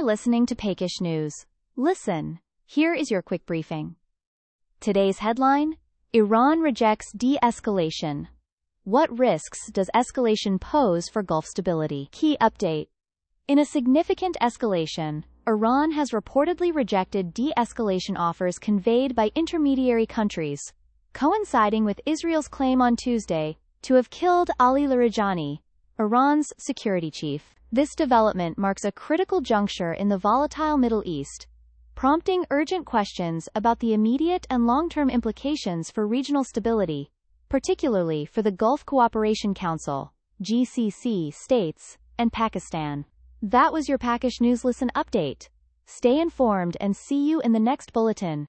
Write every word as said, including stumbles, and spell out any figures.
listening to Pakish News. Listen, here is your quick briefing. Today's headline: Iran rejects de-escalation. What risks does escalation pose for Gulf stability? Key update. In a significant escalation, Iran has reportedly rejected de-escalation offers conveyed by intermediary countries, coinciding with Israel's claim on Tuesday to have killed Ali Larijani, Iran's security chief. This development marks a critical juncture in the volatile Middle East, prompting urgent questions about the immediate and long-term implications for regional stability, particularly for the Gulf Cooperation Council, G C C states, and Pakistan. That was your Pakish News Listen update. Stay informed and see you in the next bulletin.